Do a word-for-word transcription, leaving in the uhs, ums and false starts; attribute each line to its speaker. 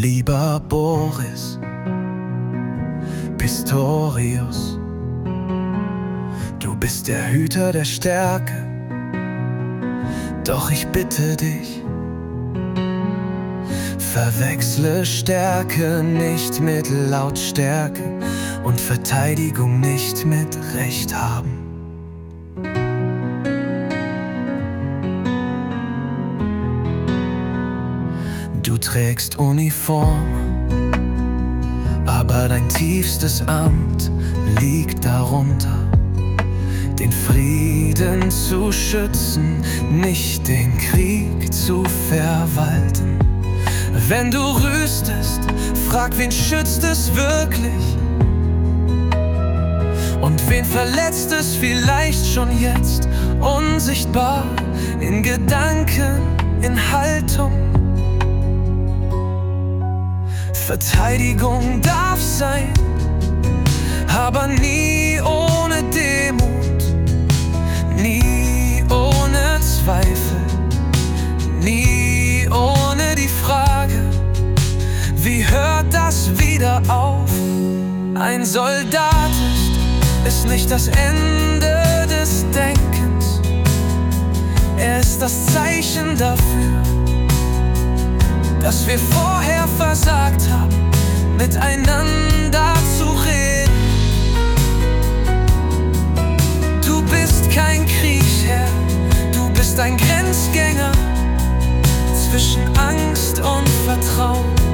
Speaker 1: Lieber Boris Pistorius, du bist der Hüter der Stärke, doch ich bitte dich, verwechsle Stärke nicht mit Lautstärke und Verteidigung nicht mit Recht haben. Du trägst Uniform, aber dein tiefstes Amt liegt darunter, den Frieden zu schützen, nicht den Krieg zu verwalten. Wenn du rüstest, frag, wen schützt es wirklich? Und wen verletzt es vielleicht schon jetzt? Unsichtbar, in Gedanken, in Haltung. Verteidigung darf sein, aber nie ohne Demut, nie ohne Zweifel, nie ohne die Frage, wie hört das wieder auf? Ein Soldat ist, ist nicht das Ende des Denkens, er ist das Zeichen dafür, dass wir vorher versagt haben, miteinander zu reden. Du bist kein Kriegsherr, du bist ein Grenzgänger zwischen Angst und Vertrauen.